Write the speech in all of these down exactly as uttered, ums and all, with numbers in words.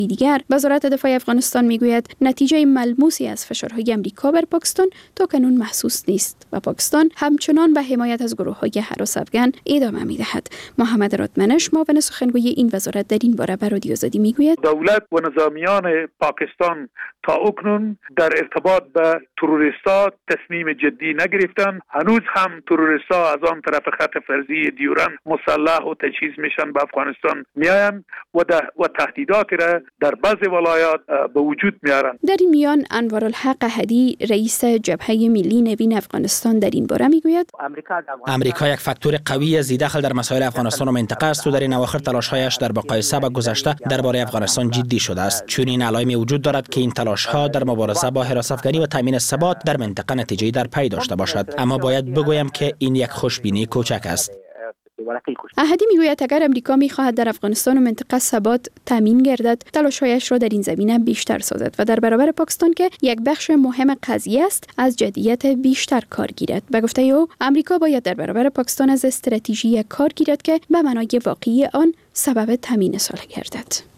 دیگر وزارت دفاع افغانستان میگوید نتیجه ملموسی از فشارهای امریکا بر پاکستان تاکنون محسوس نیست و پاکستان همچنان به حمایت از گروه‌های هراس افغان ادامه می‌دهد. محمد رادمنش معاون سخنگوی این وزارت در این باره به رادیو آزادی میگوید دولت و نظامیان پاکستان تا اکنون در ارتباط به تروریستا تصمیم جدی نگرفتن. هنوز هم تروریستا از آن طرف خط فرضی دیورند مسلح و تجهیز میشن به افغانستان میاین و و تهدیداتی را در بعضی ولایات به وجود میارن. در این میان انوارالحق احدی رئیس جبهه ملی نوین افغانستان در این باره میگوید امریکا یک فاکتور قوی ذی‌دخل در مسائل افغانستان و منطقه است و در این اواخر تلاش‌هایش در مقایسه با گذشته درباره افغانستان جدی شده است، چون این علائمی وجود دارد که این تلاش‌ها در مبارزه با هراس افغانی و تامین ثبات در منطقه نتیجه‌ای در پی داشته باشد. اما باید بگویم که این یک خوشبینی کوچک است. احدی میگوید اگر امریکا میخواهد در افغانستان و منطقه ثبات تامین گردد، تلاش‌هایش را در این زمینه بیشتر سازد و در برابر پاکستان که یک بخش مهم قضیه است از جدیت بیشتر کار گیرد. به گفته او امریکا باید در برابر پاکستان از استراتژی کار گیرد که به معنای واقعی آن سبب تامین صلح گردد.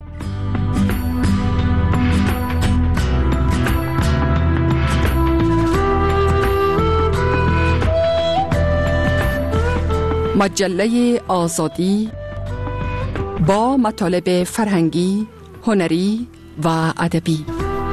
مجله آزادی با مطالب فرهنگی، هنری و ادبی.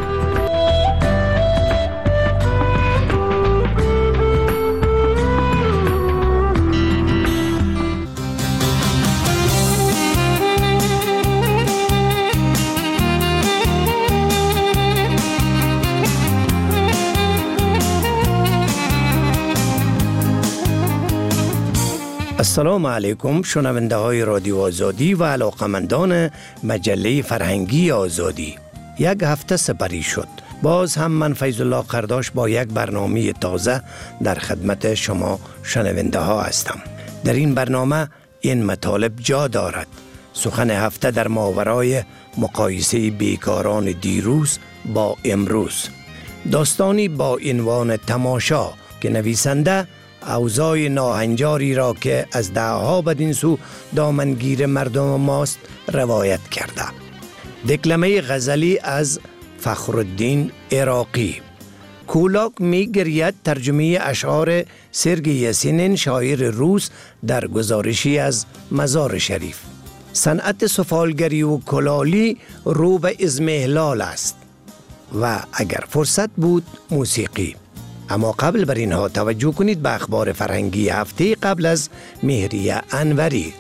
السلام علیکم شنونده های رادیو آزادی و علاقمندان مجله فرهنگی آزادی. یک هفته سپری شد. باز هم من فیض الله قرداش با یک برنامه تازه در خدمت شما شنونده ها هستم. در این برنامه این مطالب جا دارد. سخن هفته در ماورای مقایسه بیکاران دیروز با امروز. داستانی با عنوان تماشا که نویسنده اوضاع ناهنجاری را که از دهها بدین سو دامنگیر مردم ماست روایت کرده. دکلمه غزلی از فخرالدین عراقی. کولاک می گرید ترجمه اشعار سرگی یاسین شاعر روس در گزارشی از مزار شریف. صنعت سفالگری و کلالی رو به اضمحلال است و اگر فرصت بود موسیقی. اما قبل بر اینها توجه کنید به اخبار فرهنگی هفته قبل از مهریه انوری.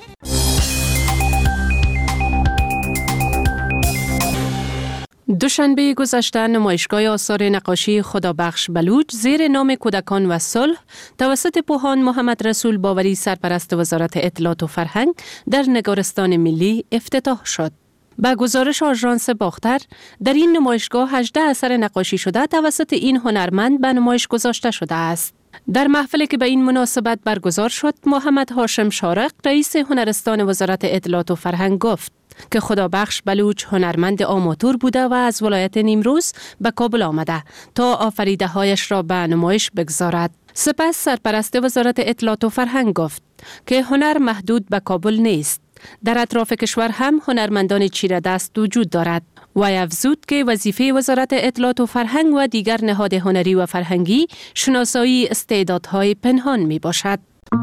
دوشنبه گذشته نمایشگاه آثار نقاشی خدابخش بلوچ زیر نام کودکان و صلح توسط پوهان محمد رسول باوری سرپرست وزارت اطلاعات و فرهنگ در نگارستان ملی افتتاح شد. با گزارش آژانس باختر در این نمایشگاه هجده اثر نقاشی شده توسط این هنرمند به نمایش گذاشته شده است. در محفلی که به این مناسبت برگزار شد، محمد هاشم شارق رئیس هنرستان وزارت اطلاعات و فرهنگ گفت که خدابخش بلوچ هنرمند آماتور بوده و از ولایت نیمروز به کابل آمده تا آفریده هایش را به نمایش بگذارد. سپس سرپرست وزارت اطلاعات و فرهنگ گفت که هنر محدود به کابل نیست. در اطراف کشور هم هنرمندان چیره دست وجود دارد. و افزود که وظیفه وزارت اطلاعات و فرهنگ و دیگر نهاد هنری و فرهنگی شناسایی استعدادهای پنهان می باشد.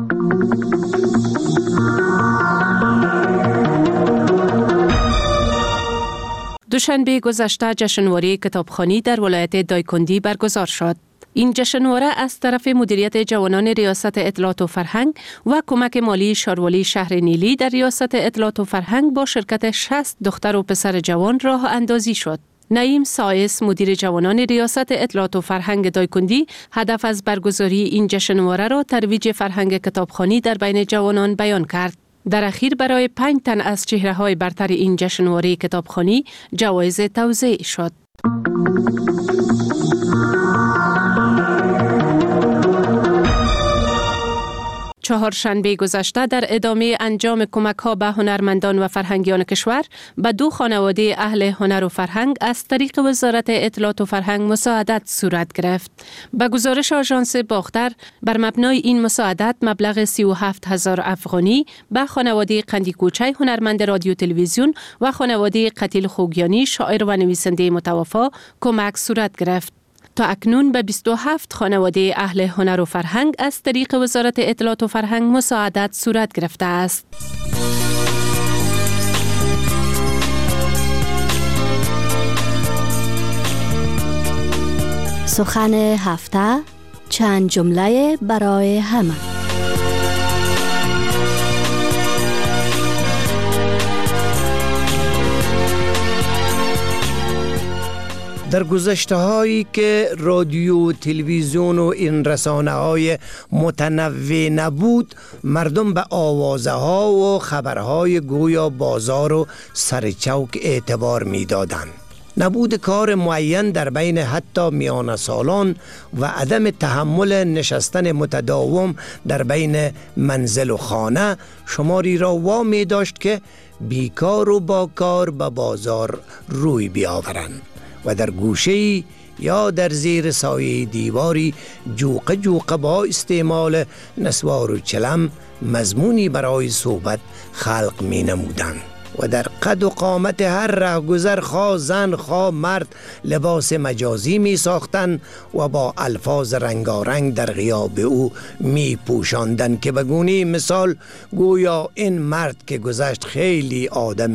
دوشنبه گذشته جشنواره کتابخوانی در ولایت دایکندی برگزار شد. این جشنواره از طرف مدیریت جوانان ریاست اطلاعات و فرهنگ و کمک مالی شاروالی شهر نیلی در ریاست اطلاعات و فرهنگ با شرکت شصت دختر و پسر جوان راه اندازی شد. نعیم سایس مدیر جوانان ریاست اطلاعات و فرهنگ دایکندی هدف از برگزاری این جشنواره را ترویج فرهنگ کتابخوانی در بین جوانان بیان کرد. در اخیر برای پنج تن از چهره‌های برتر این جشنواره کتابخوانی جوایز توزیع شد. چهارشنبه گذشته در ادامه انجام کمک‌ها به هنرمندان و فرهنگیان کشور به دو خانواده اهل هنر و فرهنگ از طریق وزارت اطلاعات و فرهنگ مساعدت صورت گرفت. به گزارش آژانس باختر، بر مبنای این مساعدت مبلغ سی و هفت هزار افغانی به خانواده قندی کوچه هنرمند رادیو تلویزیون و خانواده قتیل خوگیانی شاعر و نویسنده متوفی کمک صورت گرفت. تا اکنون به بیست و هفت خانواده اهل هنر و فرهنگ از طریق وزارت اطلاعات و فرهنگ مساعدت صورت گرفته است. سخن هفته، چند جمله برای همه. در گذشته هایی که رادیو، تلویزیون و این رسانه های متنوع نبود، مردم به آوازه ها و خبرهای گویا بازار و سرچوک اعتبار می دادن. نبود کار معین در بین حتی میان سالان و عدم تحمل نشستن متداوم در بین منزل و خانه شماری را وامی داشت که بیکار و با کار به بازار روی بیاورند و در گوشه‌ای یا در زیر سایه دیواری جوقه جوقه با استعمال نسوار و چلم مضمونی برای صحبت خلق می نمودند و در قد و قامت هر رهگذر خواه زن خواه مرد لباس مجازی می ساختند و با الفاظ رنگارنگ در غیاب او می پوشاندند که بگونی مثال گویا این مرد که گذشت خیلی آدم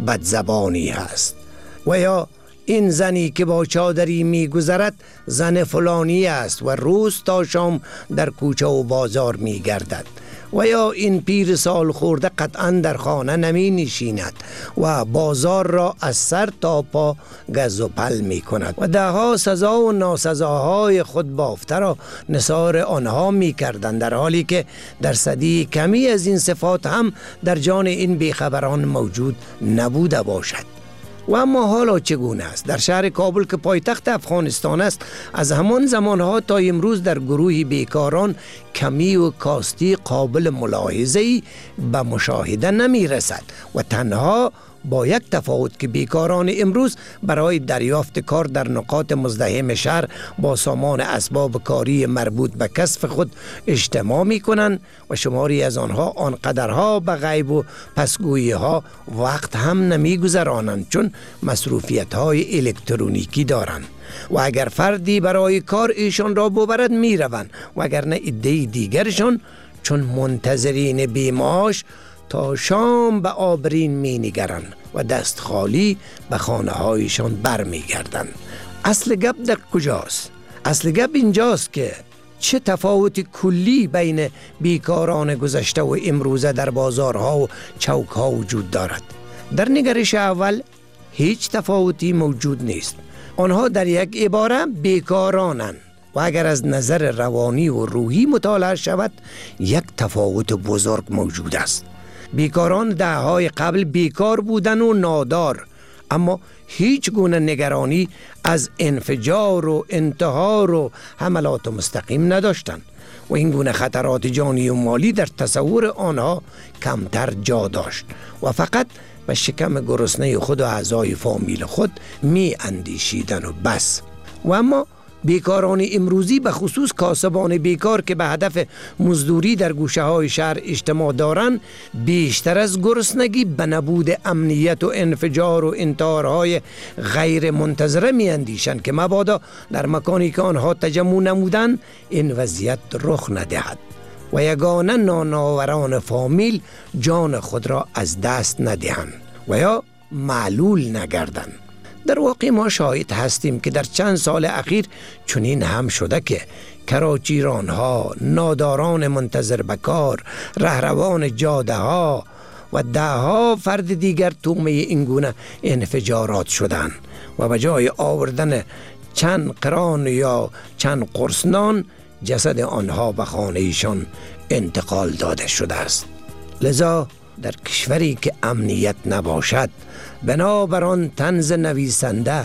بدزبانی هست، و یا این زنی که با چادری می گذرد زن فلانی است و روز تا شام در کوچه و بازار می گردد، و یا این پیر سال خورده قطعا در خانه نمی نشیند و بازار را از سر تا پا گز و پل می کند و دهها سزا و ناسزاهای خود بافته را نثار آنها می کردند، در حالی که درصدی کمی از این صفات هم در جان این بیخبران موجود نبوده باشد. و اما حالا چگونه است؟ در شهر کابل که پایتخت افغانستان است، از همان زمانها تا امروز در گروه بیکاران کمی و کاستی قابل ملاحظه‌ای به مشاهده نمی رسد و تنها با یک تفاوت که بیکاران امروز برای دریافت کار در نقاط مزدحم شهر با سامان اسباب کاری مربوط به کسب خود اجتماع می کنند و شماری از آنها آنقدرها به غیب و پسگویی ها وقت هم نمی گذرانند چون مصروفیت های الکترونیکی دارند و اگر فردی برای کار ایشان را ببرد می روند و اگر نه عده دیگرشان چون منتظرین بیماش تا شام به آبرین می نگرند و دست خالی به خانه هایشان بر می گردند. اصل گپ در کجاست؟ اصل گپ اینجاست که چه تفاوت کلی بین بیکاران گذشته و امروزه در بازارها و چوکها وجود دارد. در نگرش اول هیچ تفاوتی موجود نیست. آنها در یک عباره بیکارانند و اگر از نظر روانی و روحی مطالعه شود یک تفاوت بزرگ موجود است. بیکاران دههای قبل بیکار بودن و نادار، اما هیچ گونه نگرانی از انفجار و انتحار و حملات مستقیم نداشتند و این گونه خطرات جانی و مالی در تصور آنها کمتر جا داشت و فقط به شکم گرسنه خود و اعضای فامیل خود می اندیشیدن و بس. و اما بیکاران امروزی به خصوص کاسبان بیکار که به هدف مزدوری در گوشه های شهر اجتماع دارند بیشتر از گرسنگی به نبود امنیت و انفجار و انتحارهای غیر منتظره می اندیشند که مبادا در مکانی که آنها تجمع نمودند این وضعیت رخ ندهد و یگانه نانآوران فامیل جان خود را از دست ندهند و یا معلول نگردند. در واقع ما شاهد هستیم که در چند سال اخیر چنین هم شده که کراچیران ها، ناداران منتظر به کار، رهروان جاده ها و ده ها فرد دیگر تومه این گونه انفجارات شدند و به جای آوردن چند قران یا چند قرص نان جسد آنها به خانهشان انتقال داده شده است. لذا در کشوری که امنیت نباشد بنابر آن طنز نویسنده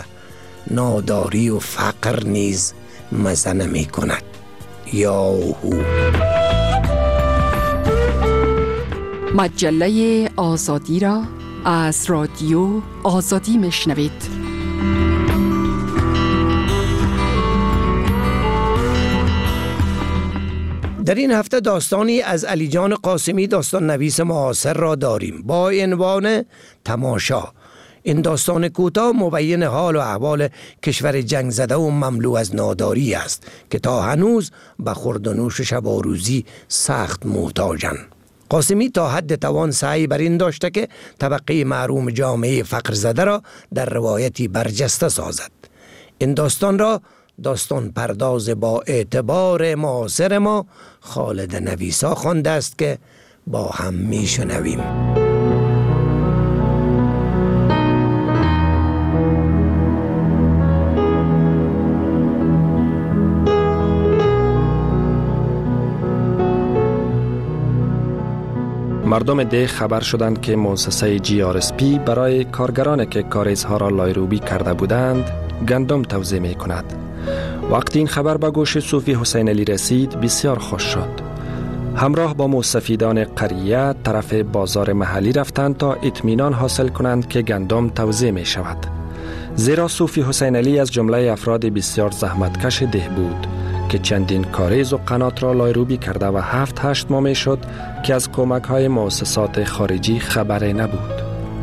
ناداری و فقر نیز مزه نمی کند. یاهو مجله آزادی را از رادیو آزادی میشنوید. در این هفته داستانی از علی جان قاسمی داستان نویس معاصر را داریم با عنوان تماشا. این داستان کوتاه مبین حال و احوال کشور جنگ زده و مملو از ناداری است که تا هنوز به خورد و نوش شب و روزی سخت محتاجند. قاسمی تا حد توان سعی بر این داشته که طبقه محروم جامعه فقر زده را در روایتی برجسته سازد. این داستان را داستان پرداز با اعتبار معاصر ما خالد نویسا خوانده است که با هم می شنویم. مردم ده خبر شدند که مؤسسه جی آر اس پی برای کارگرانی که کاریزها را لایروبی کرده بودند گندم توزیع می کند. وقتی این خبر به گوش صوفی حسین علی رسید بسیار خوش شد. همراه با مستفیدان قریه طرف بازار محلی رفتند تا اطمینان حاصل کنند که گندم توزیع می شود. زیرا صوفی حسین علی از جمله افراد بسیار زحمتکش ده بود که چندین کاریز و قنات را لایروبی کرده و هفت هشت ماه می شد که از کمک های مؤسسات خارجی خبری نبود.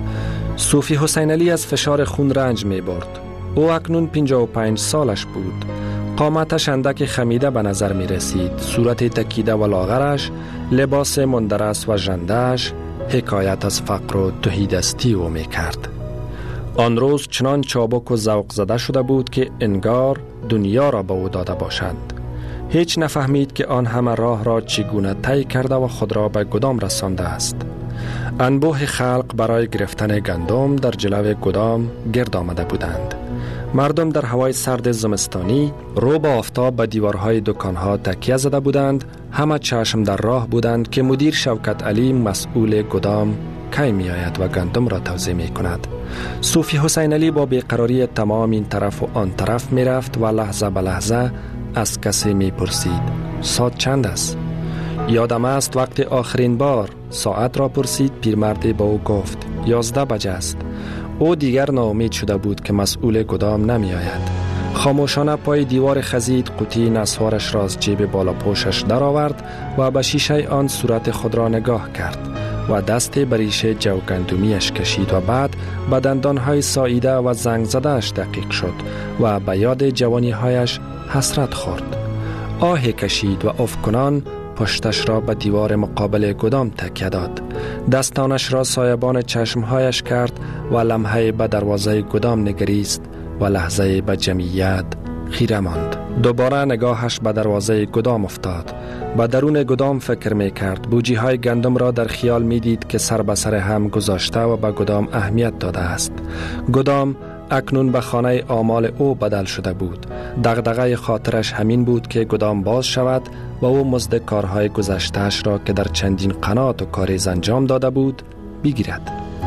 صوفی حسین علی از فشار خون رنج می برد. او اکنون پنجاه و پنج سالش بود. قامتش اندک خمیده به نظر می رسید. صورت تکیده و لاغرش، لباس مندرس و ژنده‌اش حکایت از فقر و تهیدستی او می کرد. آن روز چنان چابک و ذوق زده شده بود که انگار دنیا را به او داده باشند. هیچ نفهمید که آن همه راه را چگونه طی کرده و خود را به گدام رسانده است. انبوه خلق برای گرفتن گندم در جلو گدام گرد آمده بودند. مردم در هوای سرد زمستانی رو با آفتاب به دیوارهای دکانها تکیه زده بودند. همه چشم در راه بودند که مدیر شوکت علی مسئول گدام کی می آید و گندم را توزیع می کند. صوفی حسین علی با بیقراری تمام این طرف و آن طرف می رفت و لحظه به لحظه از کسی می پرسید ساعت چند است؟ یادم است وقت آخرین بار ساعت را پرسید پیرمردی با او گفت یازده بجه است. او دیگر ناامید شده بود که مسئول گدام نمی آید. خاموشانه پای دیوار خزید، قوطی نسوارش را از جیب بالا پوشش در آورد و به شیشه آن صورت خود را نگاه کرد و دست بریش جو گندمیش کشید و بعد به دندانهای ساییده و زنگ زدهش دقیق شد و به یاد جوانیهایش حسرت خورد. آهی کشید و افکنان پشتش را به دیوار مقابل گدام تکیه داد. دستانش را سایبان چشمهایش کرد و لمحه به دروازه گدام نگریست و لحظه به جمعیت خیره ماند. دوباره نگاهش به دروازه گدام افتاد. به درون گدام فکر می کرد. بوجی های گندم را در خیال می دید که سر به سر هم گذاشته و به گدام اهمیت داده است. گدام اکنون به خانه آمال او بدل شده بود. دغدغه خاطرش همین بود که گدام باز شود و او مزد کارهای گذشتهش را که در چندین قنات و کاریز انجام داده بود بگیرد.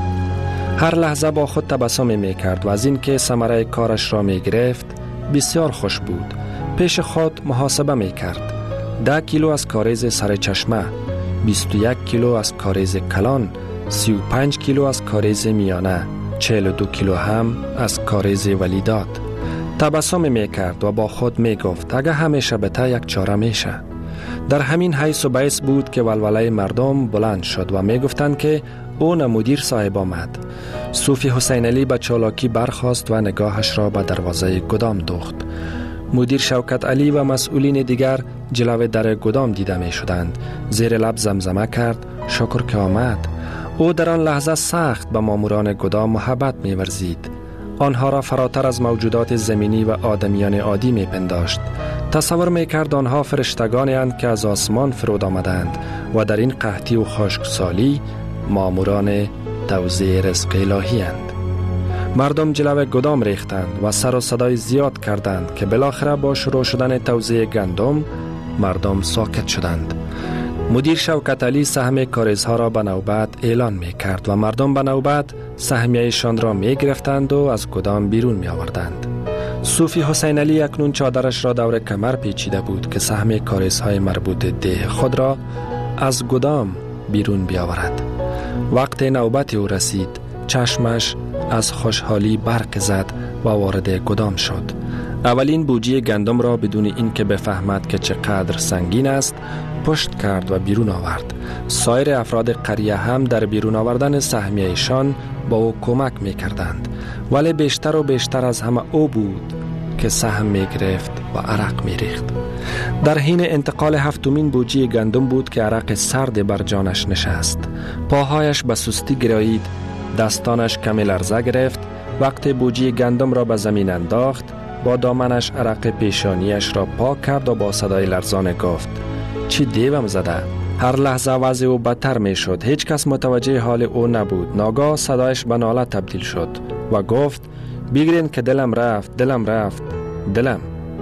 هر لحظه با خود تبسم می کرد و از این که ثمره کارش را می گرفت بسیار خوش بود. پیش خود محاسبه می کرد. ده کیلو از کاریز سر چشمه، بیست و یک کیلو از کاریز کلان، سی و پنج کیلو از کاریز میانه، چهل و دو کیلو هم از کاریز ولیدات. تبسم می کرد و با خود می گفت اگه همیشه بته یک چاره میشه. در همین حیث و بیس بود که ولوله مردم بلند شد و می گفتند که او نه مدیر صاحب آمد. صوفی حسین علی به چالاکی برخاست و نگاهش را به دروازه گدام دوخت. مدیر شوکت علی و مسئولین دیگر جلو در گدام دیده می شدند. زیر لب زمزمه کرد شکر که آمد. او در آن لحظه سخت به ماموران گدام محبت می ورزید. آنها را فراتر از موجودات زمینی و آدمیان عادی می پنداشت. تصور می کرد آنها فرشتگانی اند که از آسمان فرود آمدند و در این قحطی و خشکسالی ماموران توزیع رزق الهی اند. مردم جلو گدام ریختند و سر و صدای زیاد کردند که بالاخره با شروع شدن توزیع گندم مردم ساکت شدند. مدیر شوکت علی سهم کاریزها را به نوبت اعلان می کرد و مردم به نوبت سهمیه‌شان را می گرفتند و از گدام بیرون می آوردند. صوفی حسین علی اکنون چادرش را دور کمر پیچیده بود که سهم کاریزهای مربوط ده خود را از گدام بیرون بیاورد. وقت نوبت او رسید، چشمش از خوشحالی برق زد و وارد گدام شد. اولین بوجی گندم را بدون اینکه بفهمد که چقدر سنگین است پشت کرد و بیرون آورد. سایر افراد قریه هم در بیرون آوردن سهمیه‌شان با او کمک می کردند، ولی بیشتر و بیشتر از همه او بود که سهم می گرفت و عرق می ریخت. در حین انتقال هفتمین بوجی گندم بود که عرق سرد بر جانش نشست. پاهایش به سستی گرایید، دستانش کمی لرزه گرفت. وقتی بوجی گندم را به زمین انداخت، با دامنش عرق پیشانیش را پاک کرد و با صدای لرزان گفت: چی دیوم زده؟ هر لحظه وضع او بدتر می شد. هیچ کس متوجه حال او نبود. ناگاه صدایش به ناله تبدیل شد و گفت: بگیرین که دلم رفت، دلم رفت، دلم.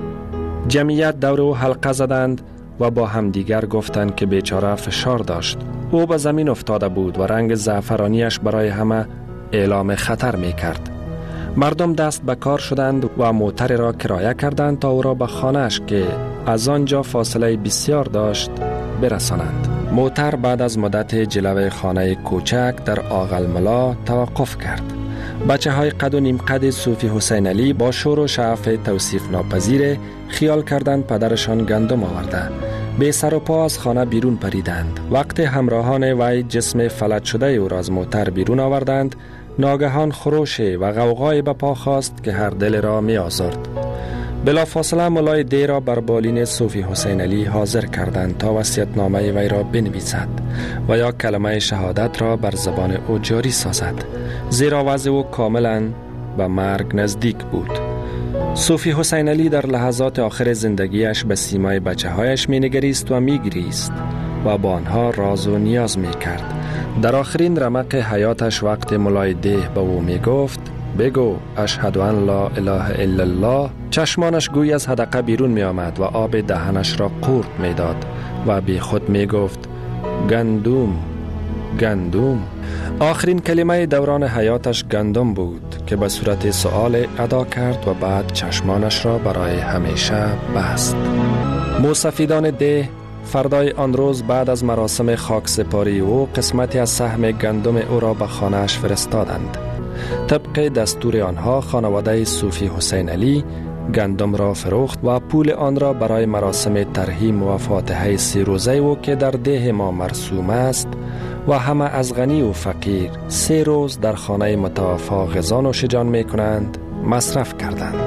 جمعیت دور او حلقه زدند و با همدیگر گفتند که بیچاره فشار داشت. او به زمین افتاده بود و رنگ زعفرانیش برای همه اعلام خطر می کرد. مردم دست به کار شدند و موتر را کرایه کردند تا او را به خانه‌اش که از آنجا فاصله بسیار داشت برسانند. موتر بعد از مدت جلوه خانه کوچک در آغلملا توقف کرد. بچه های قد و نیم قد صوفی حسین علی با شور و شعف توصیف ناپذیر خیال کردند پدرشان گندم آورده. به سر و پا از خانه بیرون پریدند. وقت همراهان وی جسم فلج شده او را از موتر بیرون آوردند، ناگهان خروش و غوغای به پا خواست که هر دل را می آزرد. بلا فاصله مولای دی را بر بالین صوفی حسین علی حاضر کردند تا وصیت‌نامه وی را بنویسد و یا کلمه شهادت را بر زبان او جاری سازد، زیرا وضع او کاملا به مرگ نزدیک بود. صوفی حسین علی در لحظات آخر زندگیش به سیمای بچه هایش می نگریست و می گریست و با آنها راز و نیاز می کرد. در آخرین رمق حیاتش وقت مولای ده به او می گفت: بگو اشهد ان لا اله الا الله، چشمانش گوی از حدقه بیرون می آمد و آب دهنش را قورت می داد و بی خود می گفت: گندم، گندم. آخرین کلمه دوران حیاتش گندم بود که به صورت سؤال ادا کرد و بعد چشمانش را برای همیشه بست. موسفیدان ده فردای آن روز بعد از مراسم خاک سپاری او قسمتی از سهم گندم او را به خانه‌اش فرستادند. طبق دستور آنها خانواده صوفی حسین علی گندم را فروخت و پول آن را برای مراسم ترحیم و فاتحه سی روزه او که در ده ما مرسوم است و همه از غنی و فقیر سه روز در خانه متوفا غذا نوشجان می کنند مصرف کردند.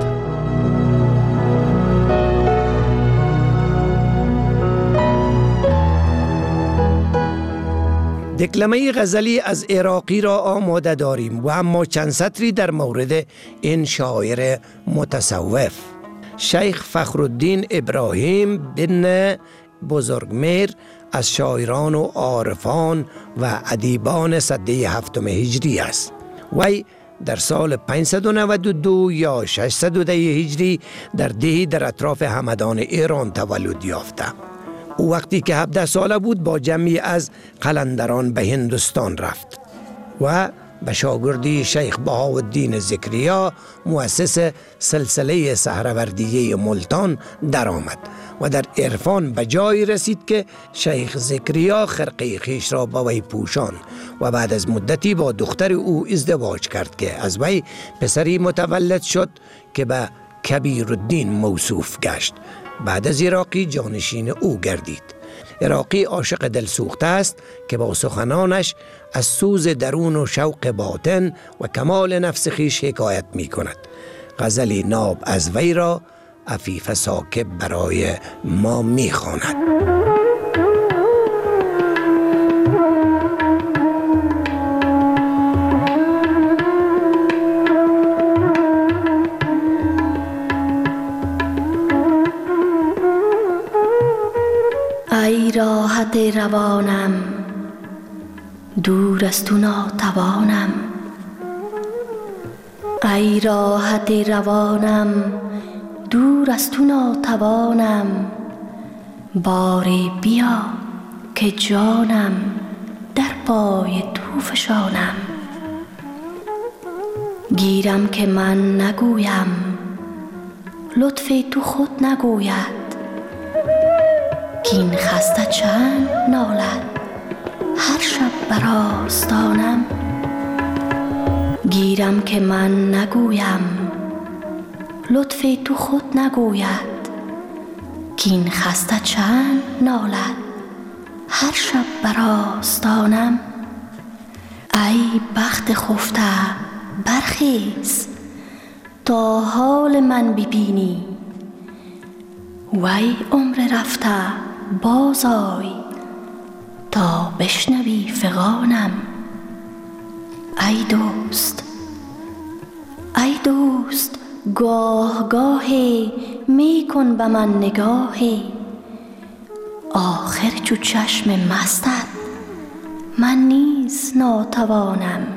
دکلمه غزلی از عراقی را آماده داریم و اما چند سطری در مورد این شاعر متصوف. شیخ فخرالدین ابراهیم بن بزرگمیر از شاعران و عارفان و ادیبان سده هفتم هجری است. وی در سال پانصد و نود و دو یا ششصد و ده هجری در دهی در اطراف همدان ایران تولد یافته. او وقتی که هفده ساله بود با جمعی از قلندران به هندوستان رفت و به شاگردی شیخ بهاءالدین ذکریا مؤسس سلسله سهروردیه ملتان در آمد و در عرفان به جایی رسید که شیخ ذکریا خرقه خیش را با وی پوشان و بعد از مدتی با دختر او ازدواج کرد که از وی پسری متولد شد که به کبیرالدین موصوف گشت. بعد از عراقی جانشین او گردید. عراقی عاشق دلسوخته است که با سخنانش از سوز درون و شوق باطن و کمال نفس خویش حکایت می کند. غزلی ناب از وی را عفیف ساکب برای ما می خواند. ای راحت روانم دور از تو ناتوانم، ای راحت روانم دور از تو ناتوانم، باری بیا که جانم در پای تو فشانم. گیرم که من نگویم لطف تو خود نگوید، کین خسته چند نالد هر شب بر آستانم. گیرم که من نگویم لطف تو خود نگوید، که این خسته چند نالد هر شب بر آستانم. ای بخت خفته برخیز تا حال من ببینی، وی عمر رفته بازآی تا بشنوی فغانم. ای دوست ای دوست گاه گاهی می کن به من نگاهی، آخر چو چشم مستت من نیز ناتوانم.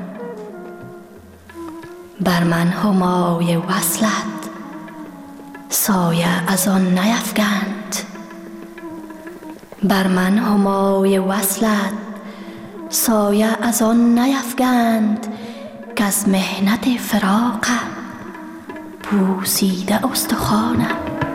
بر من همای وصلت سایه از آن نیفگند، بر من همای وصلت سایه از آن نیفگند، که از محنت فراقم پوسیده استخوانم.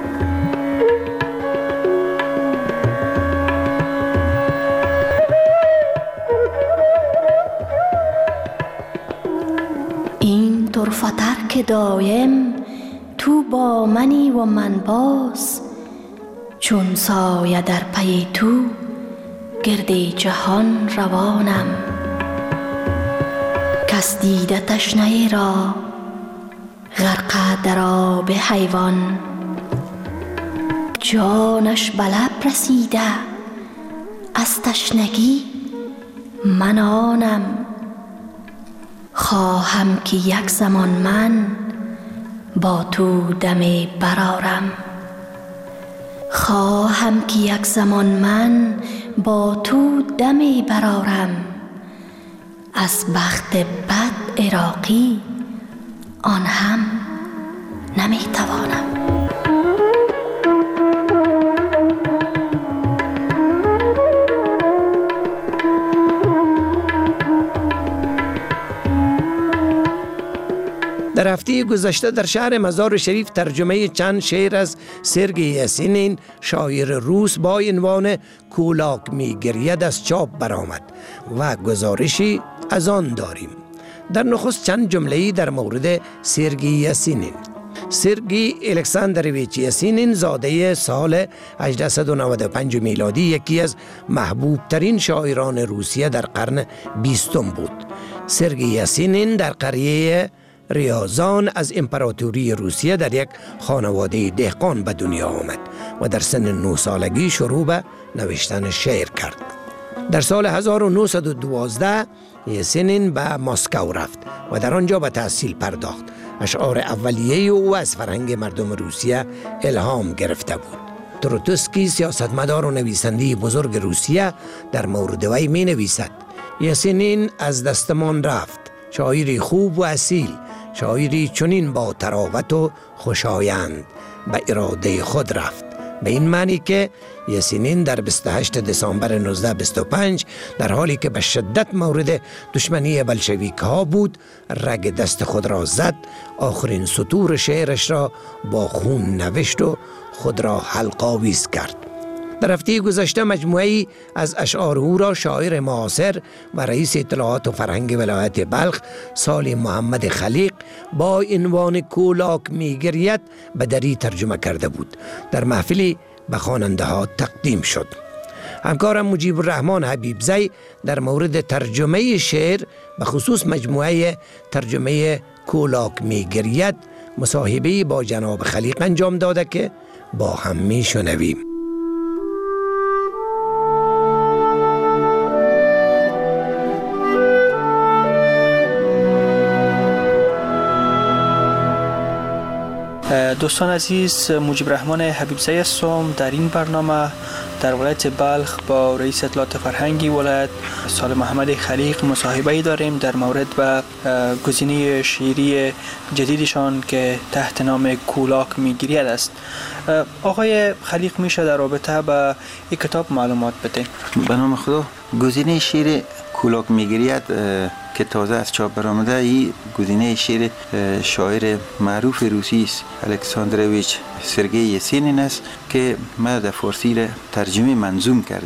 این طرفتر که دایم تو با منی و من باز، چون سایه در پی تو گرد جهان روانم. کس دیده تشنه را غرق در آب حیوان، جانش به لب رسیده از تشنگی من آنم. خواهم که یک زمان من با تو دمی برارم، خواهم که یک زمان من با تو دمی برارم. از بخت بد عراقی آن هم نمی توانم. در هفته گذشته در شهر مزار شریف ترجمه چند شعر از سرگئی یاسینین شاعر روس با عنوان کولاک می گرید از چاپ برآمد و گزارشی از آن داریم. در نخست چند جمله‌ای در مورد سرگئی یاسینین. سرگئی الکساندرویچ یاسینین زاده سال هجده و نود و پنج میلادی یکی از محبوب ترین شاعران روسیه در قرن بیستم بود. سرگئی یاسینین در قریه ریازان از امپراتوری روسیه در یک خانواده دهقان به دنیا آمد و در سن نه سالگی شروع به نوشتن شعر کرد. در سال هزار و نهصد و دوازده یاسینین به مسکو رفت و در آنجا به تحصیل پرداخت. اشعار اولیه او از فرهنگ مردم روسیه الهام گرفته بود. تروتسکی سیاستمدار و نویسنده بزرگ روسیه در مورد وی می نویسد: یاسینین از دستمان رفت، شاعری خوب و اصیل، شاعری چنین با تراوت و خوشایند، به اراده خود رفت. به این معنی که یاسینین در بیست و هشتم دسامبر نوزده بیست و پنج در حالی که به شدت مورد دشمنی بلشویک ها بود رگ دست خود را زد، آخرین سطور شعرش را با خون نوشت و خود را حلق‌آویز کرد. در هفته گذشته مجموعه‌ای از اشعار او را شاعر معاصر و رئیس اطلاعات و فرهنگ ولایت بلخ سالی محمد خلیق با عنوان کولاک میگرید به دری ترجمه کرده بود. در محفلی به خواننده ها تقدیم شد. همکارم مجیب الرحمن حبیبزی در مورد ترجمه شعر به خصوص مجموعه ترجمه کولاک میگرید مصاحبه‌ای با جناب خلیق انجام داده که با هم میشنویم. دوستان عزیز، مجیب الرحمن حبیبزی هستم. در این برنامه در ولایت بلخ با رئیس اطلاعات فرهنگی ولایت سال محمد خلیق مصاحبه‌ای داریم در مورد به گزینه شعری جدیدشان که تحت نام کولاک میگرید است. آقای خلیق میشه در رابطه با این کتاب معلومات بده؟ به نام خدا. گزینه شعر کولاک میگرید که تازه از چاپ برآمده، این گزینه شعر شاعر معروف روسی است الکساندرویچ سرگئی یاسینین است که ما در فارسی را ترجمه منظوم کردیم.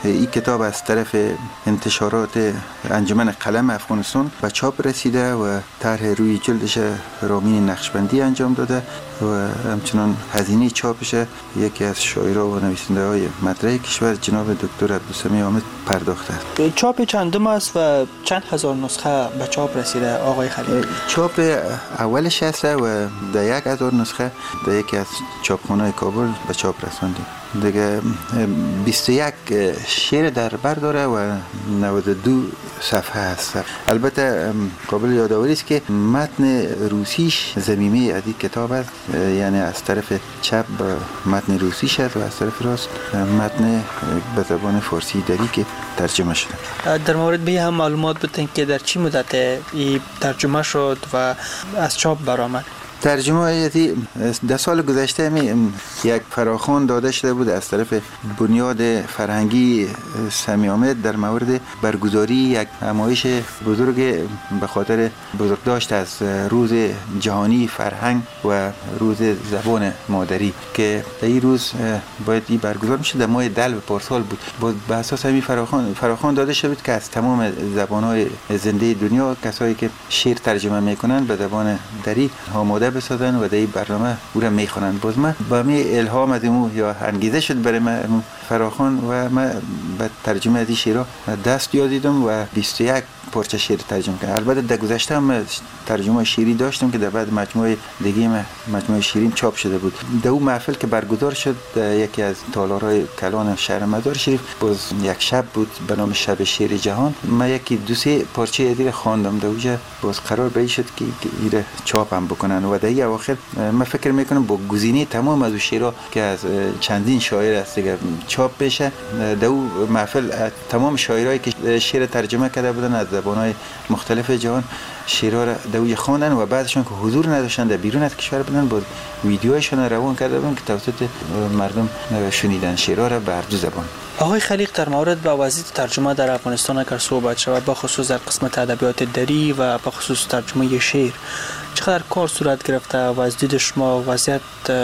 این کتاب از طرف انتشارات انجمن قلم افغانستان به چاپ رسیده و طرح روی جلدش رامین نقشبندی انجام داده و همچنان هزینه چاپش یکی از شاعران و نویسنده های مطرح کشور جناب دکتر عبدالسمیع حامد پرداخته است. چاپ چندم است و چند هزار نسخه به چاپ رسیده آقای خلیق؟ چاپ اولش است و در یک هزار نسخه در یکی از چاپخانه‌های کابل به چاپ رساندیم. دیگه بیست و یک شعر در بر داره و نود و دو صفحه است. البته قابل یادآوری است که متن روسیش ضمیمه از این کتاب است، یعنی از طرف چپ متن روسیش است و از طرف راست متن به زبان فارسی دری که ترجمه شده. در مورد به هم معلومات بدین که در چی مدت این ترجمه شد و از چاپ برآمد؟ ترجمه ایتی در سال گذشته می یک فراخوان داده شده بود از طرف بنیاد فرهنگی سمیع حامد در مورد برگزاری یک نمایش بزرگ به خاطر بزرگداشت از روز جهانی فرهنگ و روز زبان مادری که در این روز باید این برگزار میشه. در ماه دلو پارسال بود. با به اساس همین فراخوان فراخوان داده شده بود که از تمام زبان‌های زنده دنیا کسایی که شعر ترجمه میکنن به زبان دری آماده بسازن و در این برنامه او را میخوانند. باز من با می الهام از او یا انگیزه شد برای من فراخوان و من به ترجمه از این شعرها دست یازیدم و بیست و یک پارچه شعر ترجمه کردم. البته در گذشته هم ترجمه شعری داشتم که در بعد مجموعه دیگه مجموعه شیرین چاپ شده بود. در اون محفل که برگزار شد در یکی از تالارهای کلان شهر مزار شریف باز یک شب بود به نام شب شعر جهان. من یکی دو سه پارچه دیگه خواندم در اونجا باز قرار به شد که ایره چاپم بکنن و در این اواخر من فکر میکنم با گزینه تمام از شعرها که از چندین شاعر است دیگه چاپ بشه. در اون محفل تمام شاعرایی که شعر ترجمه کرده بودن از زبان‌های مختلف جهان شعرها را دوی خواندن و بعدشون که حضور نداشتن در بیرون از کشور بودن با ویدیوهایشون روان کرده بودن که توسط مردم شنیدن شعرها را به هر دو زبان. آقای خلیق در مورد به وضعیت ترجمه در افغانستان اگر صحبت شود با خصوص در قسمت ادبیات دری و با خصوص ترجمه شعر چقدر کار صورت گرفته و از دید شما وضعیت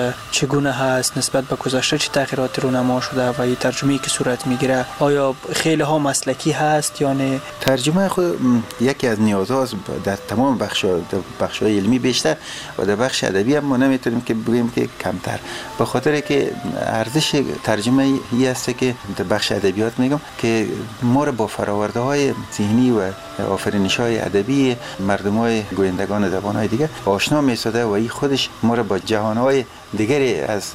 چگونه هست نسبت به گذشته چه تغییراتی رونما شده و این ترجمه‌ای که صورت میگیره آیا خیلی ها مسلکی هست یا نه؟ ترجمه خود یکی از نیازهاست در تمام بخش بخش‌های علمی بیشتر و در بخش ادبی هم ما نمیتونیم که بگیم که کمتر، به خاطر که ارزش ترجمه ای است که در بخش ادبیات میگم که ما رو با فرآورده‌های ذهنی و آفرینش‌های ادبی مردم‌های گویندگان زبان‌های دیگه آشنا می‌سازه و این خودش ما رو با جهان‌های دیگری از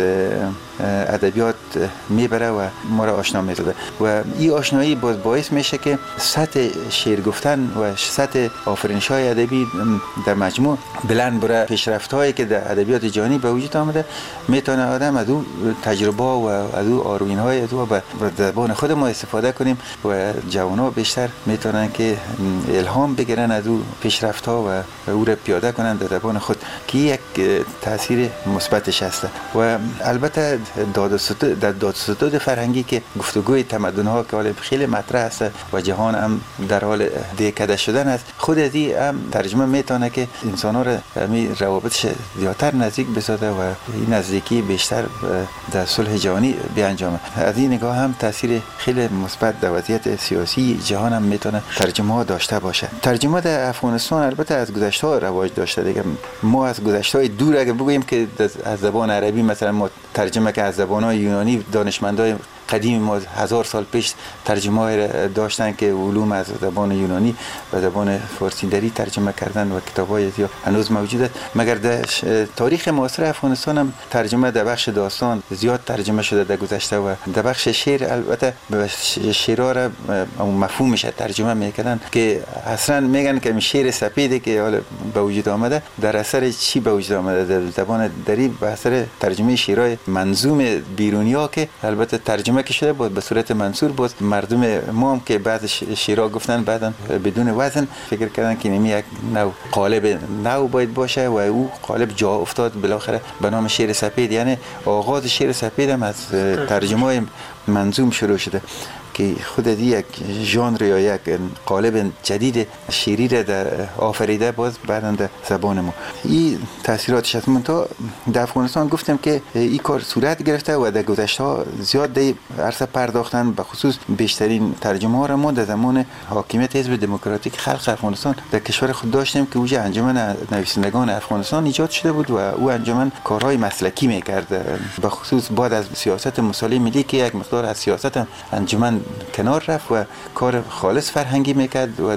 ادبیات میبره و ما را آشنا می‌سازه و این آشنایی باز باعث میشه که سطح شعر گفتن و سطح آفرینش‌های ادبی در مجموع بلند بره. پیشرفت‌هایی که در ادبیات جهانی به وجود آمده میتونه آدم از اون تجربه و از اون آروین‌های از اون به زبان خود ما استفاده کنیم و جوان‌ها بیشتر میتونن که الهام بگیرن از اون پیشرفت‌ها و او را پیاده کنن در زبان خود که یک تاثیر مثبتش هست. و البته داد و ستد در داد و ستد فرهنگی که گفتگوی تمدن‌ها که حالا خیلی مطرح است و جهان هم در حال دهکده شدن است، خود از این هم ترجمه میتونه که انسان‌ها را می روابطش زیادتر نزدیک بسازه و این نزدیکی بیشتر در صلح جهانی بیانجامه. از این نگاه هم تاثیر خیلی مثبت در وضعیت سیاسی جهان هم میتونه ترجمه داشته باشه. ترجمه در افغانستان البته از گذشته رواج داشته دیگه. ما از گذشته دور اگه بگوییم که از زبان عربی مثلا ما ترجمه که از زبان‌های یونانی دانشمندای قدیم ما هزار سال پیش ترجمه داشتن که علوم از زبان یونانی و زبان فارسی دری ترجمه کردن و کتاب‌های زیاد هنوز موجود است. مگر در تاریخ معاصر افغانستان هم ترجمه در بخش داستان زیاد ترجمه شده در گذشته و در بخش شعر البته شعرها را مفهومش ترجمه میکردن که اصلا میگن که شعر سپیدی که حالا به وجود آمده در اثر چی به وجود آمده در زبان دری به اثر ترجمه شعرهای منظوم بیرونیا که البته ترجمه که شده بود به صورت منثور بود. مردم ما هم که بعض شعرها گفتن بعدا بدون وزن فکر کردن که نمی یک نوع قالب نو باید باشه و او قالب جا افتاد بالاخره به نام شعر سپید. یعنی آغاز شعر سپید هم از ترجمه منظوم شروع شده. که خود یک ژانر یا یک قالب جدید شعری را در آفریده باز بعداً در زبان ما. این تاثیراتش هست. من تا در افغانستان گفتم که این کار صورت گرفته و در گذشته زیاد در عرصه پرداختن، به خصوص بیشترین ترجمه ها را ما در زمان حاکمیت حزب دموکراتیک خلق افغانستان در کشور خود داشتیم که اوجه انجمن نویسندگان افغانستان ایجاد شده بود و او انجمن کارهای مسلکی میکرد، به خصوص بعد از سیاست مصالحه ملی که یک مقدار از سیاست انجمن کنار رفت و کار خالص فرهنگی میکرد و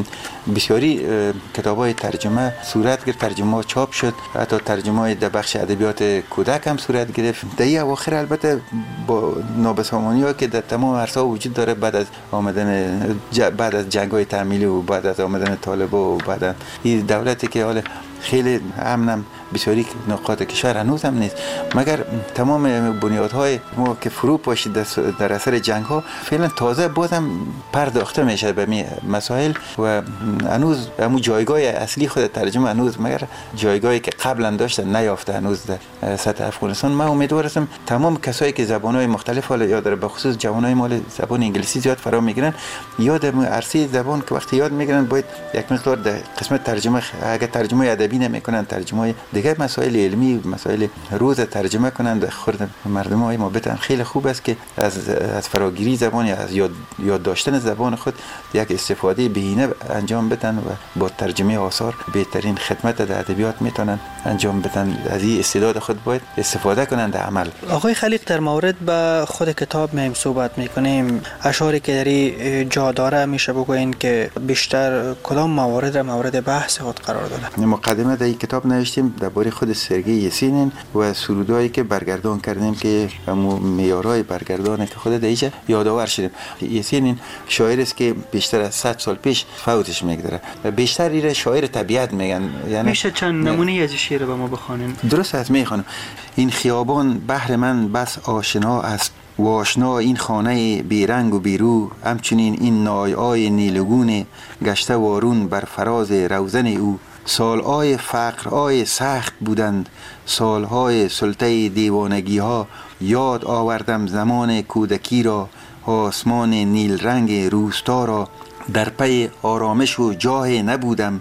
بسیاری کتابای ترجمه صورت گرفت، ترجمه چاپ شد، حتی ترجمه در بخش ادبیات کودک هم صورت گرفت. در این اواخر البته با نابسامانی که در تمام عرصه وجود داره بعد از آمدن بعد از جنگ‌های تعمیلی و بعد از آمدن طالبان و بعد از این دولتی که حال خیلی امنم بسیاری نقاط کشور هنوز هم نیست، مگر تمام بنیادهای ما که فرو پاشید در اثر جنگ ها فعلا تازه بازم پرداخته میشه به می مسائل و هنوز همون جایگاه اصلی خود ترجمه هنوز مگر جایگاهی که قبلا داشته نیافته هنوز در سطح افغانستان. من امیدوار هستم تمام کسایی که زبانهای مختلف حالا یاد داره، به خصوص جوانای مال زبان انگلیسی زیاد فرا میگیرن، یاد عرصه زبان که وقتی یاد میگیرن باید یک مقدار در قسمت ترجمه اگه ترجمه ادبی نمیکنن ترجمه دیگه مسائل علمی مسائل روز ترجمه کنند خورد مردم های ما بتن. خیلی خوب است که از از فراگیری زبان یا از یاد یاد داشتن زبان خود یک استفاده بهینه انجام بدن و با ترجمه آثار بهترین خدمت در ادبیات میتونن انجام بدن. از این استعداد خود باید استفاده کنند در عمل. آقای خلیق، در مورد به خود کتاب میم صحبت میکنیم، اشعاری که دری جا داره میشه بگوین که بیشتر کدام موارد را مورد بحث خود قرار داده؟ مقدمه در این کتاب نوشتیم درباره خود سرگئی یسینین و سرودایی که برگردان کردیم که معیارهای برگردان که خود دیجا یادآور شدیم. یسینین شاعر است که بیشتر از صد سال پیش فوتش میگذره. بیشتر ایره شاعر طبیعت میگن. یعنی میشه چند نمونه از شعر به ما بخوانیم؟ درست است میخوانم. این خیابان بهر من بس آشنا است و آشنا این خانه بیرنگ و بیرو، همچنین این نایای نیلگون گشته وارون بر فراز روزن او. سالهای فقرهای سخت بودند، سالهای سلطه دیوانگی ها، یاد آوردم زمان کودکی را، آسمان نیل رنگ روستا را، در پی آرامش و جاه نبودم،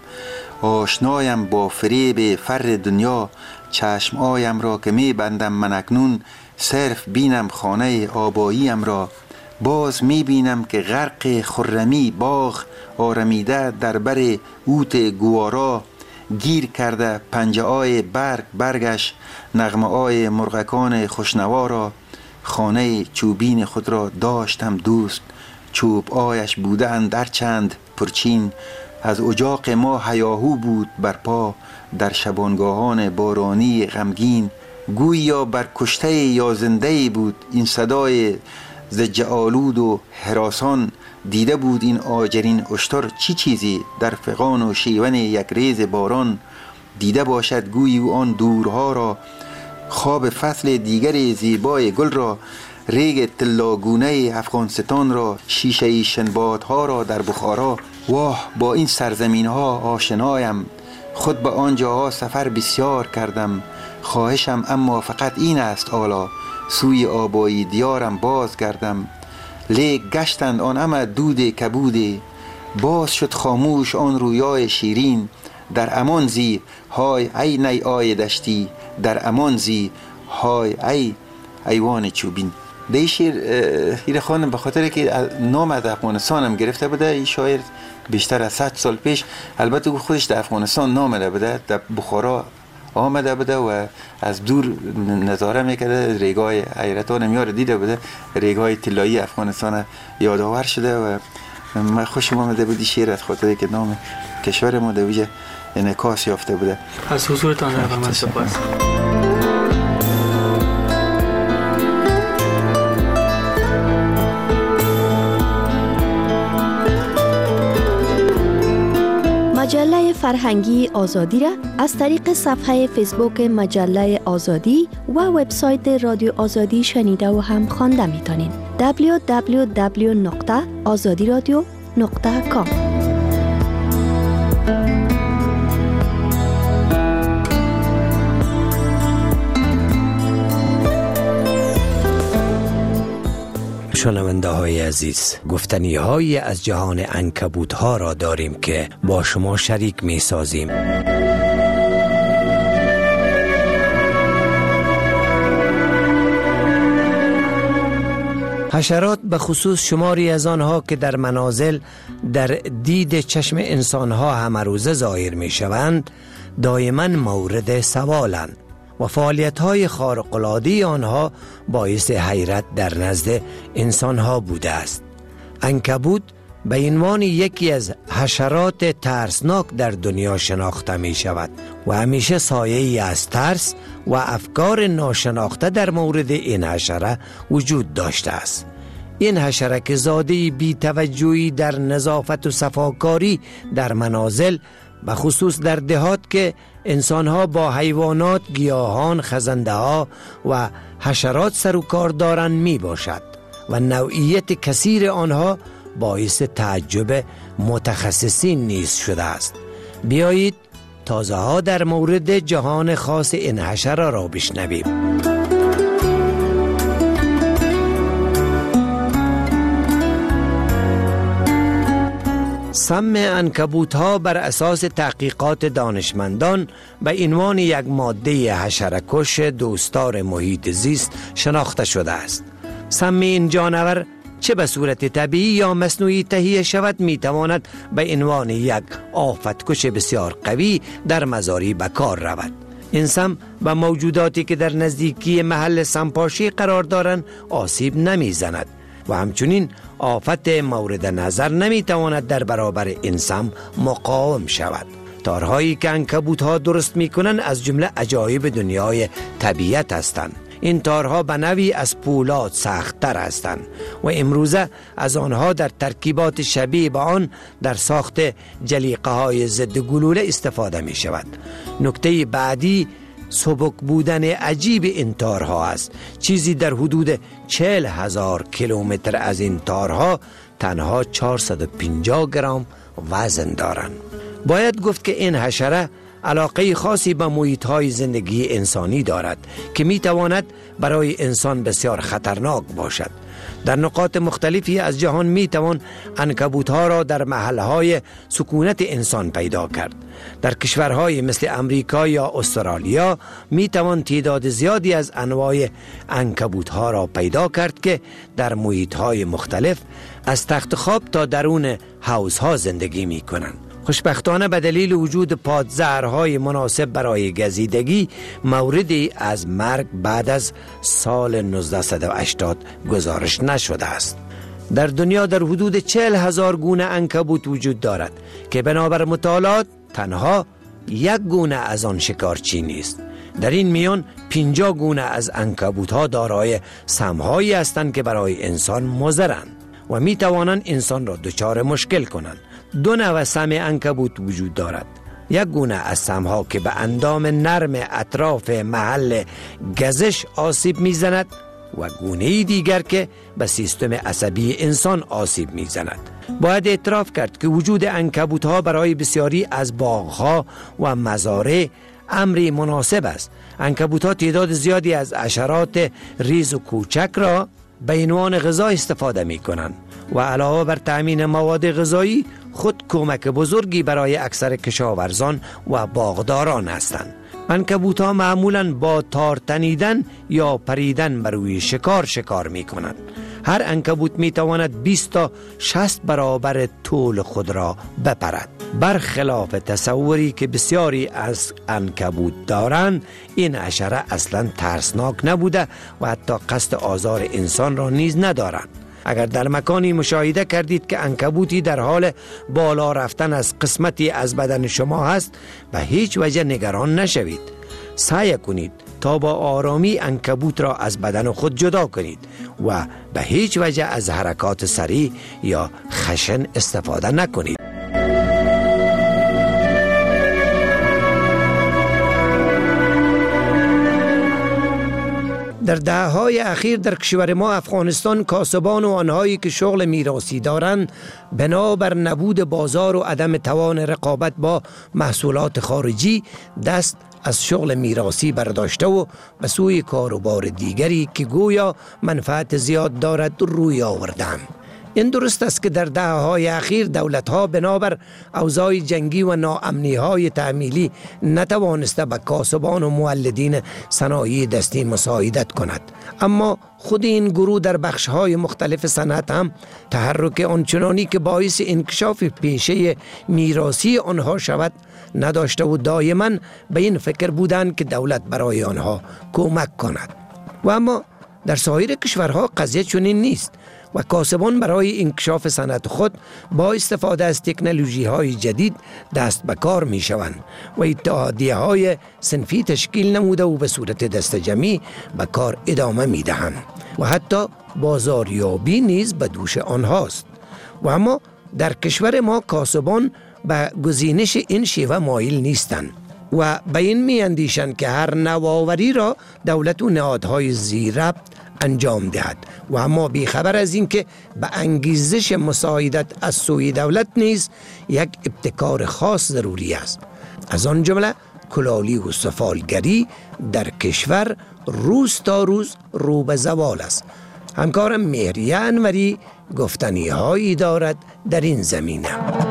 آشنایم با فریب فر دنیا، چشمایم را که می بندم من اکنون، صرف بینم خانه آباییم را، باز می بینم که غرق خرمی باغ، آرمیده در بر اوت گوارا، گیر کرده پنجه آی برگ برگش، نغمه آی مرغکان خوشنوا را، خانه چوبین خود را داشتم دوست، چوب آیش بوده اندر چند پرچین، از اجاق ما هیاهو بود برپا، در شبانگاهان بارانی غمگین، گویا بر کشته یا زنده بود این صدای زج آلود و هراسان، دیده بود این آجرین اشتر چی چیزی در فغان و شیون یک ریز باران، دیده باشد گویی و آن دورها را، خواب فصل دیگر زیبای گل را، ریگ طلاگونه افغانستان را، شیشه شنبادها را در بخارا. واه با این سرزمین ها آشنایم، خود به آنجاها سفر بسیار کردم، خواهشم اما فقط این است حالا، سوی آبایی دیارم باز گردم. لیک گشتند آن همه دود کبوده، باز شد خاموش آن رویای شیرین، در امان زی های ای نی آی دشتی، در امان زی های ای ایوان چوبین. دی شیر این خانم به خاطر که نام از افغانستان هم گرفته بوده، این شاعر بیشتر از صد سال پیش البته خودش در افغانستان نامده بوده، در بخارا آمده بوده و از دور نظاره میکرده، ریگای حیرتان میاره دیده بوده، ریگای طلایی افغانستان یادآور شده و من خوشم آمده بودی شعر از خاطر که نام کشور ما در ویژه انعکاس یافته بوده. از حضورتان رقم سپاس. مجله فرهنگی آزادی را از طریق صفحه فیسبوک مجله آزادی و وبسایت رادیو آزادی شنیده و هم خوانده میتونین. دبلیو دبلیو دبلیو نقطه آزادی رادیو نقطه کام. شنونده های عزیز، گفتنی های از جهان عنکبوت ها را داریم که با شما شریک می سازیم. حشرات به خصوص شماری از آنها که در منازل در دید چشم انسانها همه روزه ظاهر می شوند دائما مورد سوالند و فعالیت‌های خارق‌العاده آنها باعث حیرت در نزد انسانها بوده است. عنکبوت به عنوان یکی از حشرات ترسناک در دنیا شناخته می شود و همیشه سایه‌ای از ترس و افکار ناشناخته در مورد این حشره وجود داشته است. این حشره زاده بی توجهی در نظافت و صفاکاری در منازل، به خصوص در دهات که انسانها با حیوانات، گیاهان، خزنده ها و حشرات سر و کار دارند می باشد و نوعیت کثیر آنها باعث تعجب متخصصین نیز شده است. بیایید تازه ها در مورد جهان خاص این حشره را بشنویم. سم عنکبوت ها بر اساس تحقیقات دانشمندان به عنوان یک ماده حشره‌کش دوستدار محیط زیست شناخته شده است. سم این جانور چه به صورت طبیعی یا مصنوعی تهیه شود می تواند به عنوان یک آفتکش بسیار قوی در مزاری به کار رود. این سم به موجوداتی که در نزدیکی محل سمپاشی قرار دارند آسیب نمی زند و همچنین آفت مورد نظر نمی تواند در برابر این سم مقاوم شود. تارهایی که عنکبوت ها درست می کنند از جمله عجایب دنیای طبیعت هستند. این تارها به نوعی از پولاد سخت‌تر هستند و امروزه از آنها در ترکیبات شبیه به آن در ساخت جلیقه های ضد گلوله استفاده می شود. نکته بعدی سبک بودن عجیب این تارها است. چیزی در حدود چهل هزار کیلومتر از این تارها تنها چهارصد و پنجاه گرم وزن دارند. باید گفت که این حشره علاقه خاصی به محیط‌های زندگی انسانی دارد که می‌تواند برای انسان بسیار خطرناک باشد. در نقاط مختلفی از جهان می‌توان عنکبوت‌ها را در محل‌های سکونت انسان پیدا کرد. در کشورهای مثل امریکا یا استرالیا می‌توان تعداد زیادی از انواع عنکبوت‌ها را پیدا کرد که در محیط‌های مختلف از تخت خواب تا درون حوض‌ها زندگی می‌کنند. خوشبختانه به دلیل وجود پادزهرهای مناسب برای گزیدگی موردی از مرگ بعد از سال نوزده و هشتاد گزارش نشده است. در دنیا در حدود چهل هزار گونه عنکبوت وجود دارد که بنابر مطالعات تنها یک گونه از آن شکارچی نیست. در این میان پنجاه گونه از عنکبوت ها دارای سمهایی هستند که برای انسان مضرند و می توانند انسان را دچار مشکل کنند. دو نوع سم عنکبوت وجود دارد. یک گونه از سمها که به اندام نرم اطراف محل گزش آسیب میزند و گونه دیگر که به سیستم عصبی انسان آسیب میزند. باید اعتراف کرد که وجود عنکبوت ها برای بسیاری از باغها و مزارع امری مناسب است. عنکبوت ها تعداد زیادی از حشرات ریز و کوچک را به عنوان غذا استفاده می کنند و علاوه بر تأمین مواد غذایی خود کمک بزرگی برای اکثر کشاورزان و باغداران هستند. عنکبوت ها معمولاً با تار تنیدن یا پریدن بر روی شکار شکار می کنند. هر عنکبوت می تواند بیست تا شصت برابر طول خود را بپرد. برخلاف تصوری که بسیاری از عنکبوت دارند، این حشره اصلا ترسناک نبوده و حتی قصد آزار انسان را نیز ندارند. اگر در مکانی مشاهده کردید که عنکبوتی در حال بالا رفتن از قسمتی از بدن شما هست، به هیچ وجه نگران نشوید. سعی کنید تا با آرامی عنکبوت را از بدن خود جدا کنید و به هیچ وجه از حرکات سریع یا خشن استفاده نکنید. در دهه‌های اخیر در کشور ما افغانستان کاسبان و آنهایی که شغل میراثی دارند بنابر نبود بازار و عدم توان رقابت با محصولات خارجی دست از شغل میراثی برداشته و به سوی کاروبار دیگری که گویا منفعت زیاد دارد روی آوردم. این درست است که در دهه‌های اخیر دولت‌ها بنابر اوضاع جنگی و ناامنی‌های تعمیلی نتوانسته به کاسبان و مولدین صنایع دستی مساعدت کند، اما خود این گروه در بخش‌های مختلف صنعت هم تحرک آنچنانی که باعث انکشاف پیشه میراثی آنها شود نداشته و دائما به این فکر بودند که دولت برای آنها کمک کند. و اما در سایر کشورها قضیه چنین نیست و کاسبان برای انکشاف صنعت خود با استفاده از تکنولوژی های جدید دست به کار می شوند و اتحادیه های صنفی تشکیل نموده و به صورت دست جمعی به کار ادامه می دهند و حتی بازاریابی نیز به دوش آنهاست. و اما در کشور ما کاسبان به گزینش این شیوه مایل نیستند و به این می اندیشند که هر نوآوری را دولت و نهادهای زیربط انجام دهد و اما بیخبر از این که به انگیزش مساعدت از سوی دولت نیز یک ابتکار خاص ضروری است. از آن جمله کلالی و سفالگری در کشور روز تا روز رو به زوال است. همکارم مهریه انوری گفتنی هایی دارد در این زمینه.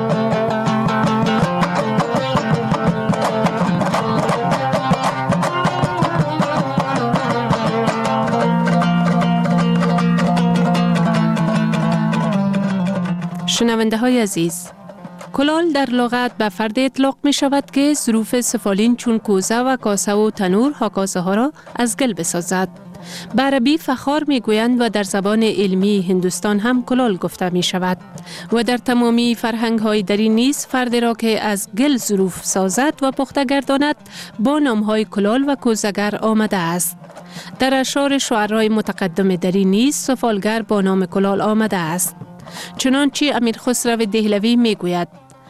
شنونده های عزیز، کلال در لغت به فرد اطلاق می شود که ظروف سفالین چون کوزه و کاسه و تنور حکاسه ها را از گل بسازد. به عربی فخار می گویند و در زبان علمی هندوستان هم کلال گفته می شود و در تمامی فرهنگ های دری نیز فرد را که از گل ظروف سازد و پخته گرداند با نام های کلال و کوزگر آمده است. در اشعار شعرای متقدم دری نیز سفالگر با نام کلال آمده است. چنانچه امیر خسرو دهلوی می گوید: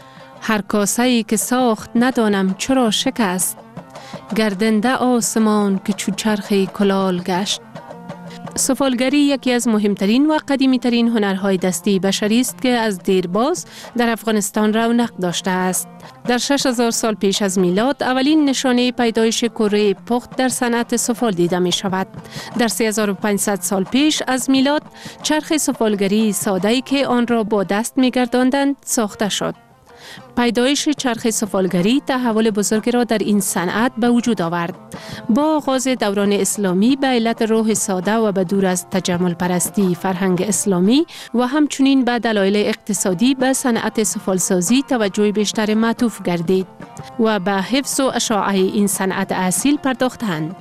هر کاسه‌ای که ساخت ندانم چرا شکست، گردنده آسمان که چو چرخ کلال گشت. سفالگری یکی از مهمترین و قدیمی ترین هنرهای دستی بشری است که از دیرباز در افغانستان رونق داشته است. در شش هزار سال پیش از میلاد اولین نشانه پیدایش کره پخت در صنعت سفال دیده می شود. در سه هزار و پانصد سال پیش از میلاد چرخ سفالگری ساده‌ای که آن را با دست می گرداندند ساخته شد. پیدایش چرخ سفالگری تحول بزرگی را در این صنعت به وجود آورد. با آغاز دوران اسلامی به علت روح ساده و به دور از تجمل پرستی فرهنگ اسلامی و همچنین به دلایل اقتصادی به صنعت سفالسازی توجه بیشتر معطوف گردید و به حفظ و اشاعه این صنعت اصیل پرداختند.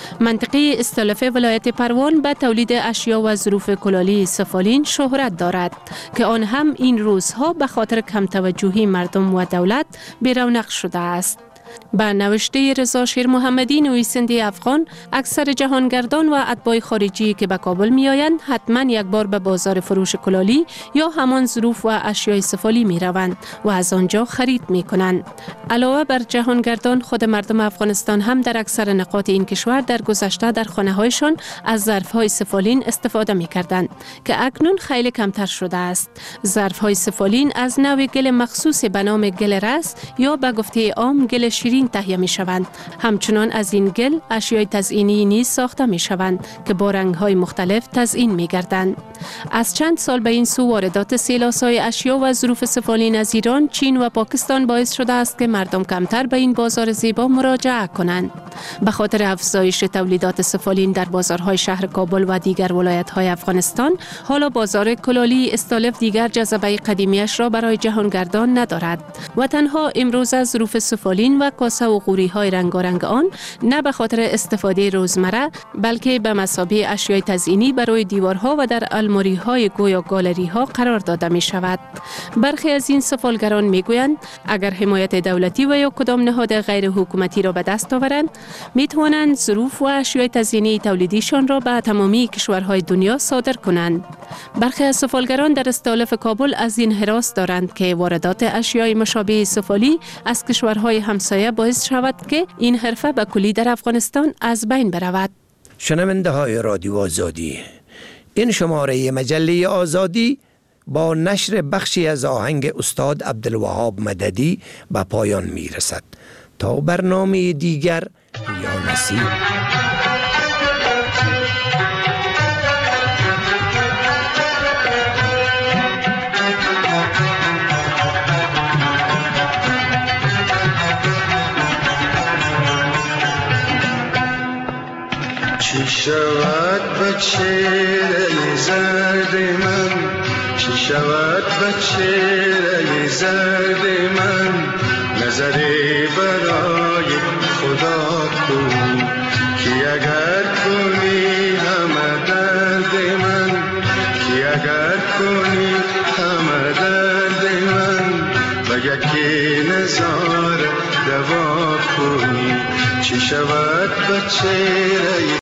منطقه استالف ولایت پروان به تولید اشیا و ظروف کلالی سفالین شهرت دارد که آن هم این روزها به خاطر کم توجهی مردم و دولت بی‌رونق شده است. به نوشته رضا شیر محمدی نویسنده افغان، اکثر جهانگردان و اتباع خارجی که به کابل می آیند حتما یک بار به بازار فروش کلالی یا همان ظروف و اشیای سفالی می روند و از آنجا خرید می کنند. علاوه بر جهانگردان، خود مردم افغانستان هم در اکثر نقاط این کشور در گذشته در خانه هایشان از ظرف های سفالین استفاده می کردند که اکنون خیلی کمتر شده است. ظرف های سفالین از نوع گل مخصوص به نام گل رس یا به گفته عام گل شیرین تهیه می شوند. همچنان از این گل اشیای تزئینی نیز ساخته می شوند که با رنگ های مختلف تزئین می گردند. از چند سال به این سو واردات سیلاسای اشیا و ظروف سفالین از ایران، چین و پاکستان باعث شده است که مردم کمتر به این بازار زیبا مراجعه کنند. به خاطر افزایش تولیدات سفالین در بازارهای شهر کابل و دیگر ولایت‌های افغانستان، حالا بازار کلالی استالف دیگر جذبه قدیمیش را برای جهانگردان ندارد و تنها امروز از ظروف سفالین و کاسه و قوری‌های رنگارنگ آن نه به خاطر استفاده روزمره بلکه به مثابه اشیای تزئینی برای دیوارها و در الماری‌های گویا گالری‌ها قرار داده می شود. برخی از این سفالگران می گویند اگر حمایت دولتی و یا کدام نهاد غیر حکومتی را به دست آورند، می توانند ظروف و اشیای تزئینی تولیدیشان را به تمامی کشورهای دنیا صادر کنند. برخی از سفالگران در استالف کابل از این هراس دارند که واردات اشیای مشابه سفالی از کشورهای همسایه باعث شود که این حرفه به کلی در افغانستان از بین برود. شنونده های رادیو آزادی، این شماره مجله آزادی با نشر بخشی از آهنگ استاد عبدالوهاب مددی به پایان می رسد. تا برنامه دیگر یا نصیب. چی شود به چهره زرد من، چی شود به چهره زرد من، نظری برای خدا کن که اگر کنی همه درد من، که اگر کنی همه درد من، و یکی نظاره دوا کنی. چی شود به چهره